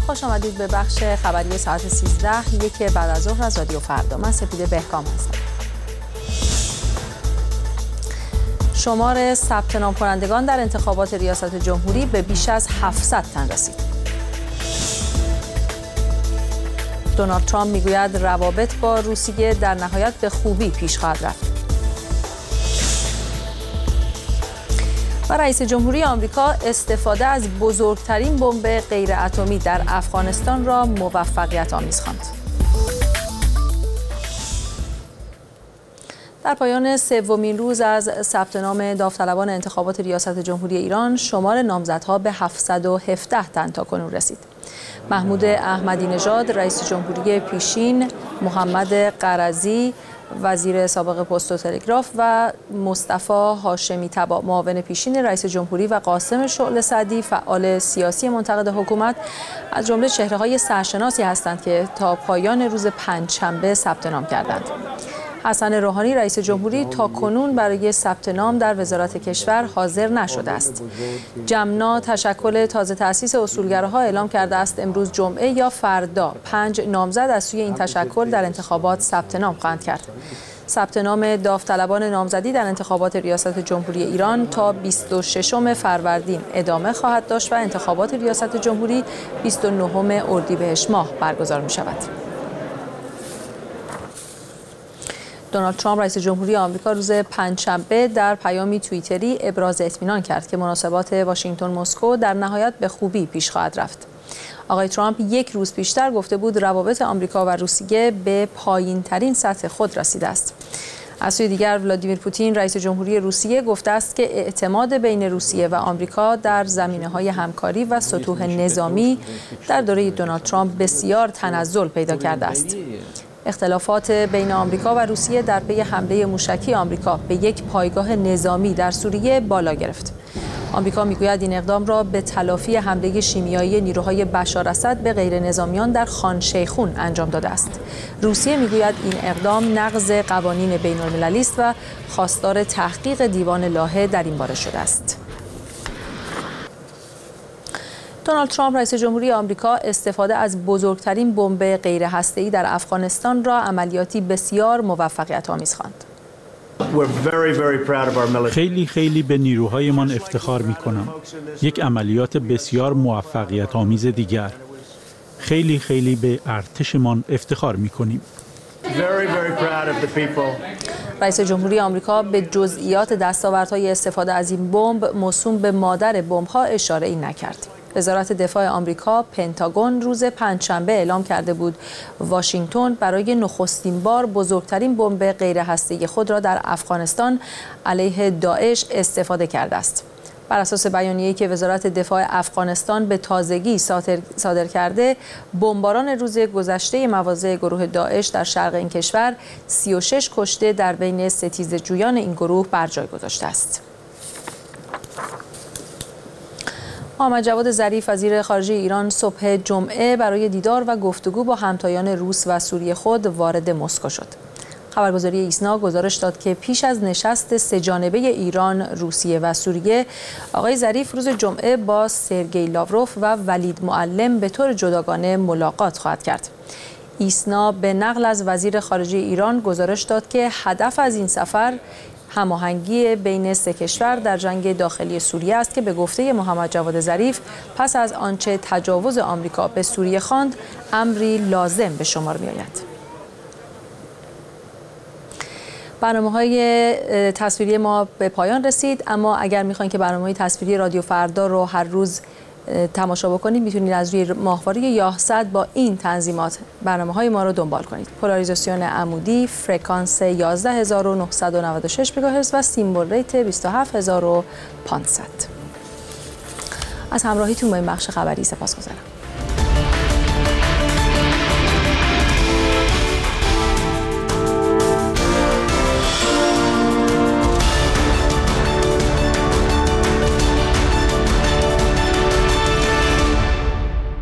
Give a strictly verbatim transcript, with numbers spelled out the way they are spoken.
خوش آمدید به بخش خبری ساعت سیزده یک بعد از ظهر از رادیو فردا. من سپیده بهکام هستم. شمار ثبت نام کنندگان در انتخابات ریاست جمهوری به بیش از هفتصد تن رسید. دونالد ترامپ میگوید روابط با روسیه در نهایت به خوبی پیش خواهد رفت. و رئیس جمهوری آمریکا استفاده از بزرگترین بمب غیر اتمی در افغانستان را موفقیت آمیز خواند. در پایان سومین روز از ثبت نام داوطلبان انتخابات ریاست جمهوری ایران، شمار نامزدها به هفتصد و هفده تن تاکنون رسید. محمود احمدی نژاد رئیس جمهوری پیشین، محمد قرضی وزیر سابق پست و تلگراف و مصطفی هاشمی طباع معاون پیشین رئیس جمهوری و قاسم شعله سعدی فعال سیاسی منتقد حکومت از جمله چهره‌های سرشناسی هستند که تا پایان روز پنجشنبه ثبت نام کردند. حسن روحانی رئیس جمهوری تا کنون برای ثبت نام در وزارت کشور حاضر نشده است. جمنا تشکل تازه تأسیس اصولگراها اعلام کرده است امروز جمعه یا فردا پنج نامزد از سوی این تشکل در انتخابات ثبت نام خواهند کرد. ثبت نام داوطلبان نامزدی در انتخابات ریاست جمهوری ایران تا بیست و ششم فروردین ادامه خواهد داشت و انتخابات ریاست جمهوری بیست و نهم اردیبهشت ماه برگزار می شود. دونالد ترامپ رئیس جمهوری آمریکا روز پنجشنبه در پیامی توییتری ابراز اطمینان کرد که مناسبات واشنگتن مسکو در نهایت به خوبی پیش خواهد رفت. آقای ترامپ یک روز پیشتر گفته بود روابط آمریکا و روسیه به پایین‌ترین سطح خود رسیده است. از سوی دیگر ولادیمیر پوتین رئیس جمهوری روسیه گفته است که اعتماد بین روسیه و آمریکا در زمینه‌های همکاری و سطوح نظامی در دوره دونالد ترامپ بسیار تنزل پیدا کرده است. اختلافات بین آمریکا و روسیه در پی حمله موشکی آمریکا به یک پایگاه نظامی در سوریه بالا گرفت. آمریکا میگوید این اقدام را به تلافی حمله شیمیایی نیروهای بشار اسد به غیر نظامیان در خان شیخون انجام داده است. روسیه میگوید این اقدام نقض قوانین بین المللی است و خواستار تحقیق دیوان لاهه در این باره شده است. دونالد ترامپ رئیس جمهوری آمریکا استفاده از بزرگترین بمب غیر هسته‌ای در افغانستان را عملیاتی بسیار موفقیت آمیز خواند. خیلی خیلی به نیروهایمان افتخار می‌کنم. یک عملیات بسیار موفقیت آمیز دیگر. خیلی خیلی به ارتشمان افتخار می‌کنیم. رئیس جمهوری آمریکا به جزئیات دستاوردهای استفاده از این بمب موسوم به مادر بمب‌ها اشاره‌ای نکرد. وزارت دفاع آمریکا پنتاگون روز پنجشنبه اعلام کرده بود واشنگتن برای نخستین بار بزرگترین بمب غیر هسته‌ای خود را در افغانستان علیه داعش استفاده کرده است. بر اساس بیانیه‌ای که وزارت دفاع افغانستان به تازگی صادر کرده، بمباران روز گذشته مواضع گروه داعش در شرق این کشور سی و شش کشته در بین ستیزجویان این گروه بر جای گذاشته است. محمد جواد ظریف وزیر خارجه ایران صبح جمعه برای دیدار و گفتگو با همتایان روس و سوریه خود وارد مسکو شد. خبرگزاری ایسنا گزارش داد که پیش از نشست سه‌جانبه ایران، روسیه و سوریه، آقای ظریف روز جمعه با سرگئی لاوروف و ولید معلم به طور جداگانه ملاقات خواهد کرد. ایسنا به نقل از وزیر خارجه ایران گزارش داد که هدف از این سفر هماهنگی بین سه کشور در جنگ داخلی سوریه است که به گفته محمد جواد ظریف پس از آنچه تجاوز آمریکا به سوریه خواند امری لازم به شمار می‌آید. برنامه‌های تصویری ما به پایان رسید، اما اگر می‌خواید که برنامه‌های تصویری رادیو فردا رو هر روز تماشا بکنید میتونید از روی ماهواره یاهصد با این تنظیمات برنامه‌های ما رو دنبال کنید. پولاریزاسیون عمودی، فرکانس یازده هزار و نهصد و نود و شش مگاهرتز و سیمبل ریت بیست و هفت هزار و پانصد. از همراهیتون با این بخش خبری سپاسگزارم.